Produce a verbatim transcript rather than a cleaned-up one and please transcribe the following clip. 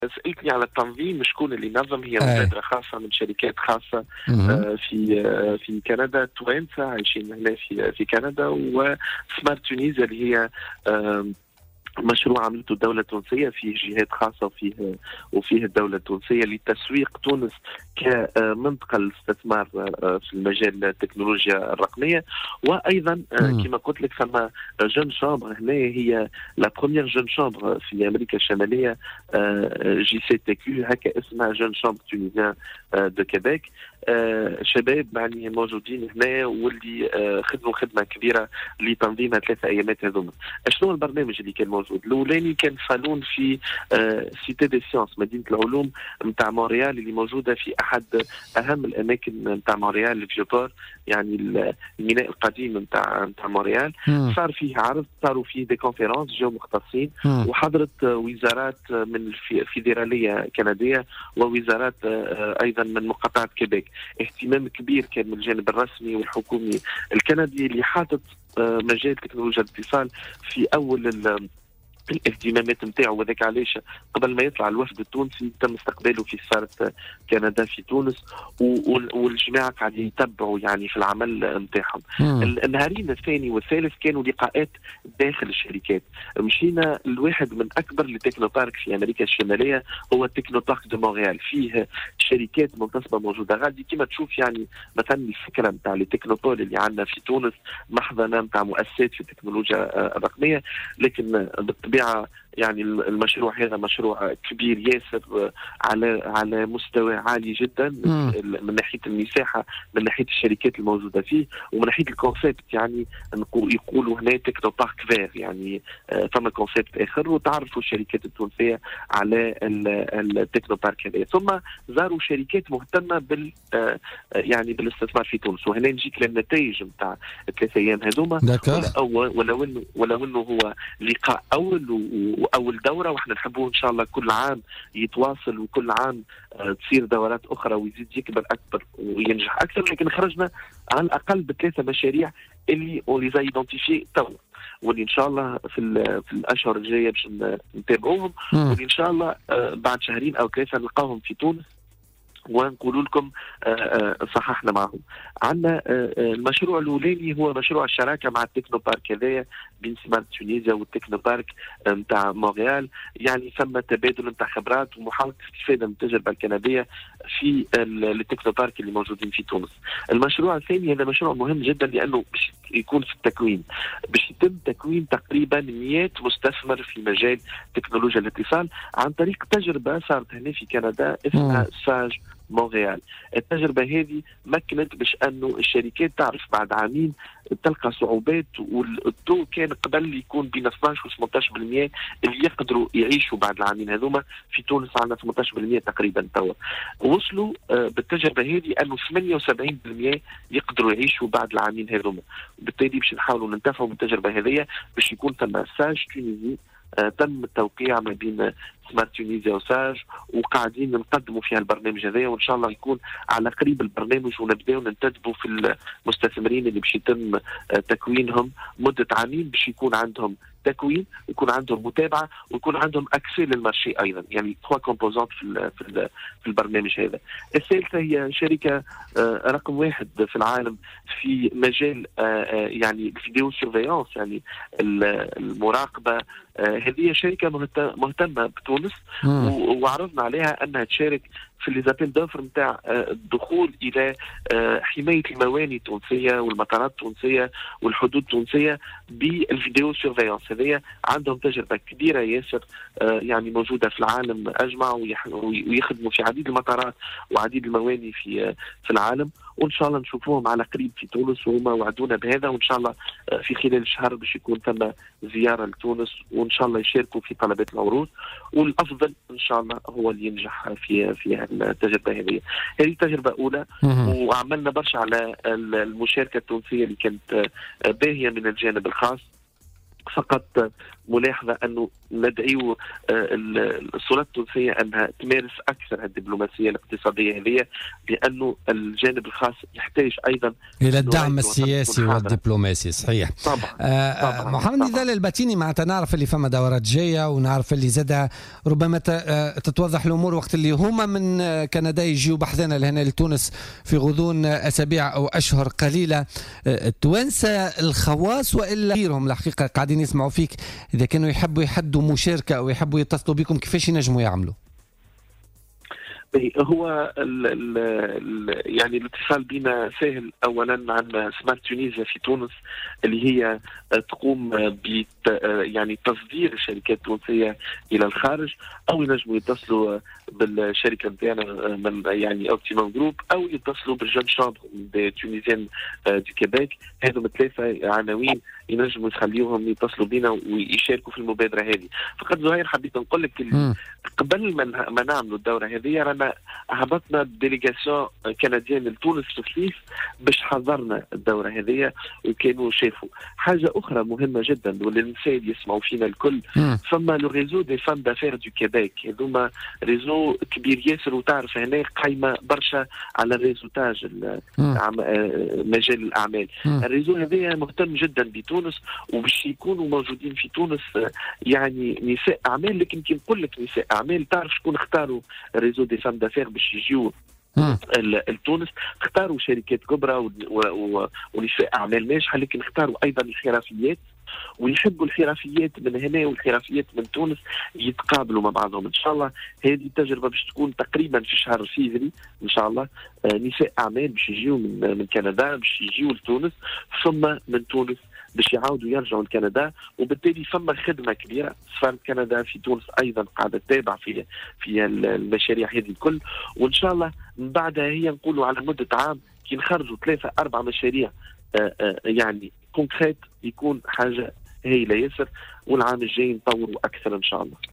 سألتني على التنظيم، شكون اللي نظم؟ هي أي. مبادرة خاصة من شركات خاصة مهم. آه، في آه، في كندا، توانسة عايشين هنا في في كندا، وسمارت تونيزيا اللي هي آه، مشروع عملته الدولة التونسية، فيه جهات خاصة وفيه وفيه الدولة التونسية لتسويق تونس كمنطقة للاستثمار في المجال التكنولوجيا الرقمية. وأيضا مم. كما قلت لك ثم جون شامبر هنا، هي لا بروميير جون شامبر في أمريكا الشمالية، جي سي تي كيو هكا اسمها، جون شامبر تونيزيان دو كيبيك. شباب يعني موجودين هنا واللي خدموا خدمة كبيرة لتنظيم ثلاثة أيامات هذوما. شنو البرنامج اللي كان موجود؟ الاولاني كان صالون في آه سيتي دي سيونس، مدينه العلوم نتاع مونريال، اللي موجوده في احد اهم الاماكن نتاع مونريال، الفيوبور، يعني الميناء القديم نتاع نتاع مونريال. صار فيه عرض، صاروا فيه دي كونفيرونس، جاو مختصين، وحضرت وزارات من الفيدراليه الكنديه ووزارات آه ايضا من مقاطعه كيبيك. اهتمام كبير كان من الجانب الرسمي والحكومي الكندي اللي حاطط آه مجال تكنولوجيا الاتصال في اول الاهتمامات نتاعو، وذاك علاش قبل ما يطلع الوفد التونسي تم استقباله في سفارة كندا في تونس، والجماعة قاعدين يتبعوا يعني في العمل نتاعهم. النهارين الثاني والثالث كانوا لقاءات داخل الشركات. مشينا لواحد من اكبر التكنو بارك في امريكا الشماليه، هو التكنو بارك دو مونريال، فيه شركات منتصبه موجوده. غادي كما تشوف يعني مثلا الفكره نتاع التكنوبول اللي عندنا في تونس، محضنه نتاع مؤسسات في التكنولوجيا الرقميه، لكن بالطبيعه يعني المشروع هذا مشروع كبير ياسر على على مستوى عالي جدا، من ناحيه المساحه، من ناحيه الشركات الموجوده فيه، ومن ناحيه الكونسيبت. يعني نقول يقولوا هنا تكنو بارك فير، يعني فما كونسيبت اخر، وتعرفوا الشركات التونسيه على التكنو بارك هذا. ثم زاروا شركات مهتمه بال يعني بالاستثمار في تونس، وهنا نجيك للنتائج نتاع الثلاث ايام هذوما. ولو انه ولو انه هو لقاء اول واول دوره، واحنا نحبوه ان شاء الله كل عام يتواصل، وكل عام تصير دورات اخرى ويزيد يكبر اكبر وينجح اكثر. لكن خرجنا على الاقل بثلاثه مشاريع اللي اون لي ايدونتيفي تو، واللي ان شاء الله في في الاشهر الجايه باش نتابعوهم، واللي ان شاء الله بعد شهرين او ثلاثه نلقاهم في تونس ونقول لكم صححنا معهم. عندنا المشروع الاولاني هو مشروع الشراكه مع التكنو بارك هذايا بين سمارت تونيزيا والتكنو بارك نتاع مونريال. يعني ثم تبادل نتاع خبرات ومحاوله الاستفاده من التجربه الكنديه في التكنو بارك اللي موجودين في تونس. المشروع الثاني هذا مشروع مهم جدا، لانه باش يكون في التكوين، باش يتم تكوين تقريبا مئة مستثمر في مجال تكنولوجيا الاتصال عن طريق تجربه صارت هنا في كندا اسمها ساج مونريال. التجربة هذه مكنت باش أنه الشركات تعرف بعد عامين تلقى صعوبات، والضوء كان قبل يكون بين اثناش و ثمانية عشر بالمئة اللي يقدروا يعيشوا بعد العامين هذوما. في تونس عندنا ثمانية عشر بالمئة تقريبا توا. وصلوا بالتجربة هذه أنه ثمانية وسبعين بالمئة يقدروا يعيشوا بعد العامين هذوما. بالتالي باش نحاولوا ننتفعوا من التجربة هذه باش يكون ثم ساج تونيزي تم التوقيع ما بين سمارت تونيزيا وساج، وقاعدين نقدموا فيها البرنامج هذا، وان شاء الله يكون على قريب البرنامج، ونبداو ننتدبوا في المستثمرين اللي باش يتم تكوينهم مده عامين، باش يكون عندهم تكوين، ويكون عندهم متابعه، ويكون عندهم اكسي للمارشي ايضا. يعني تخوا كومبوزونت في في في البرنامج هذا. الثالثه هي شركه رقم واحد في العالم في مجال يعني الفيديو سيرفيونس، يعني المراقبه. هذه شركه مهتمه بتونس، وعرضنا عليها انها تشارك في ليزابيل دوفر نتاع الدخول الى حمايه المواني التونسيه والمطارات التونسيه والحدود التونسيه بالفيديو سيرفيونس. هذه عندهم تجربه كبيره ياسر يعني موجوده في العالم اجمع، ويخدموا في عديد المطارات وعديد المواني في في العالم. وان شاء الله نشوفوهم على قريب في تونس، وهما وعدونا بهذا. وان شاء الله في خلال الشهر باش يكون ثم زياره لتونس، وان شاء الله يشاركوا في طلبات العروض. والافضل ان شاء الله هو اللي ينجح في في التجربه هذه. هذه تجربه اولى، وعملنا برشا على المشاركه التونسيه اللي كانت باهيه من الجانب الخاص. فقط ملاحظة أنه ندعو السلطات التونسية أنها تمارس أكثر الدبلوماسية الاقتصادية هذه، لأنه الجانب الخاص يحتاج أيضا إلى الدعم السياسي والدبلوماسي. صحيح. طبعا. آه طبعا. محمد نضال الباتيني، معناتها نعرف اللي فما دورات جاية ونعرف اللي زادها ربما تتوضح الأمور وقت اللي هما من كندا يجيوا بحثنا لهنا لتونس في غضون أسابيع أو أشهر قليلة. التوانسة الخواص وإلا غيرهم الحقيقة قاعدين يسمعوا فيك، إذا كانوا يحبوا يحدوا مشاركة أو يحبوا يتصلوا بكم كيفاش ينجموا يعملوا؟ هو ال ال يعني الاتصال بنا سهل. اولا عندنا سمارت تونيزيا في تونس اللي هي تقوم ب يعني تصدير الشركات التونسيه الى الخارج، او ينجموا يتصلوا بالشركه نتاعنا من يعني اوبتيموم جروب، او يتصلوا بالجون شامبر دي تونيزيان دي كيبيك. هذو ثلاثه عناوين ينجموا يخليوهم يتصلوا بنا ويشاركوا في المبادره هذه. فقط زهير حبيت نقول لك قبل ما نعملوا الدوره هذه رانا هبطنا ديليغاسيون كنديان لتونس في سليف باش حضرنا الدوره هذه، وكانوا شافوا حاجه اخرى مهمه جدا واللي النساء يسمعوا فينا الكل. فما لو ريزو دي فام دافير دو كيبيك، هذوما ريزو كبير ياسر، وتعرف هنا قايمه برشا على الريزوتاج مجال الاعمال. الريزو هذا مهتم جدا بتونس، وباش يكونوا موجودين في تونس يعني نساء اعمال. لكن كي نقول لك نساء اعمال، تعرف شكون اختاروا الريزو دي فام دافير باش يجيو لتونس؟ اختاروا شركات كبرى ونساء اعمال ناجحه، لكن اختاروا ايضا الحرفيات، ويحبوا الحرفيات من هنا والحرفيات من تونس يتقابلوا مع بعضهم. ان شاء الله هذه التجربه باش تكون تقريبا في شهر فيفري ان شاء الله. آه نساء اعمال باش يجيوا من من كندا، باش يجيوا لتونس، ثم من تونس باش يعاودوا يرجعوا لكندا. وبالتالي فما خدمه كبيره. سفاره كندا في تونس ايضا قاعده تتابع في في المشاريع هذه الكل، وان شاء الله من بعدها هي نقولوا على مده عام كي نخرجوا ثلاثه اربع مشاريع آآ آآ يعني كونكريت، يكون حاجه هايله ياسر، والعام الجاي نطوروا اكثر ان شاء الله.